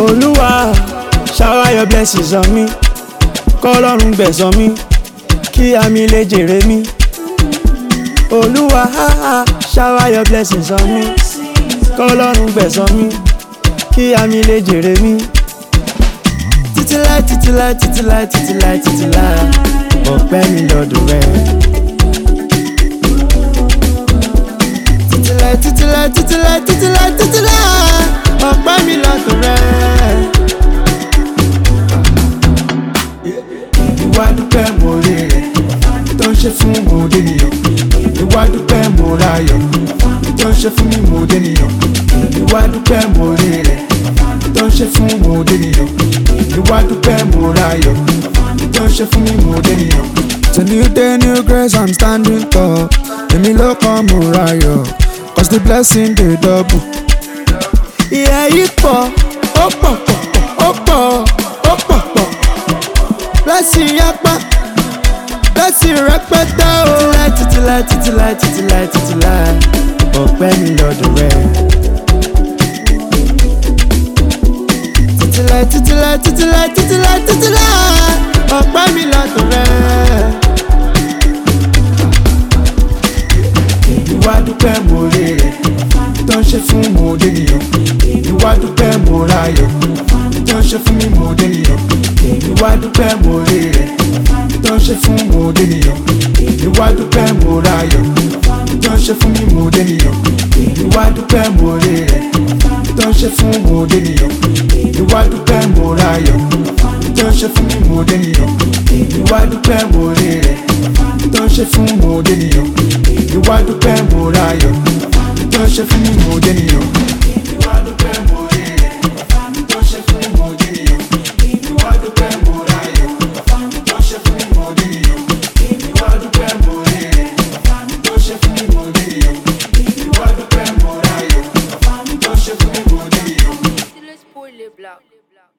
Olúwa, shower your blessings on me. K'Ọlọ́run gbẹ̀san mi, kí àmì lè jèrè mi. Olúwa, shower your blessings on me. K'Ọlọ́run gbẹ̀san mi, kí àmì lè jèrè mi. Títíláì, títíláì, títíláì, títíláì, títíláì, ọpẹ́ mi lọ́dọ̀ rẹ. Títíláì, títíláì, títíláì, títíláì, títíláì, ọpẹ́ mi lọ́dọ̀ rẹ. Ìwà dúpẹ́ mo rí rẹ̀ tó ń ṣe fún mo dènìyàn. Ìwà dúpẹ́ mo ráyọ̀ tó ń ṣe fún mi mo dènìyàn. Ìwà dúpẹ́ mo rí rẹ̀ tó ń ṣe fún mo dènìyàn. Ìwà dúpẹ́ mo ráyọ̀ tó ń ṣe fún mi mo dènìyàn. It's a new day, new grace, I'm standing tall. Èmi ló kàn mo ráyọ̀, 'cause the blessing dey double. Ìyà yìí pọ̀, ó pọ̀ pọ̀ ó pọ̀ ó pọ̀ pọ̀. Blessing yapa, blessing rẹpẹtẹ o. Títíláì, títíláì, títíláì, títíláì, ọpẹ́ mi lọ́dọ̀ rẹ. Títíláì, títíláì, títíláì, títíláì, títíláì, ọpẹ́ mi lọ́dọ̀ rẹ. Ìwà dúpẹ́ mo rí rẹ̀ tó ń ṣe fún mo dènìyàn. Ìwà dúpẹ́ mo ráyọ̀ tó ń ṣe fún mi mo dènìyàn. Ìwà dúpẹ́ mo rí rẹ̀ tó ń ṣe fún mo dènìyàn. Ìwà dúpẹ́ mo ráyọ̀ tó ń ṣe fún mi mo dènìyàn. Ìwà dúpẹ́ mo rí rẹ̀ tó ń ṣe fún mo dènìyàn. Ìwà dúpẹ́ mo ráyọ̀ tó ń ṣe fún mi mo dènìyàn. Ìwà dúpẹ́ mo rí rẹ̀ tó ń ṣe fún mo dènìyàn. Ìwà dúpẹ́ mo ráyọ̀ tó ń ṣe fún mi mo dènìyàn.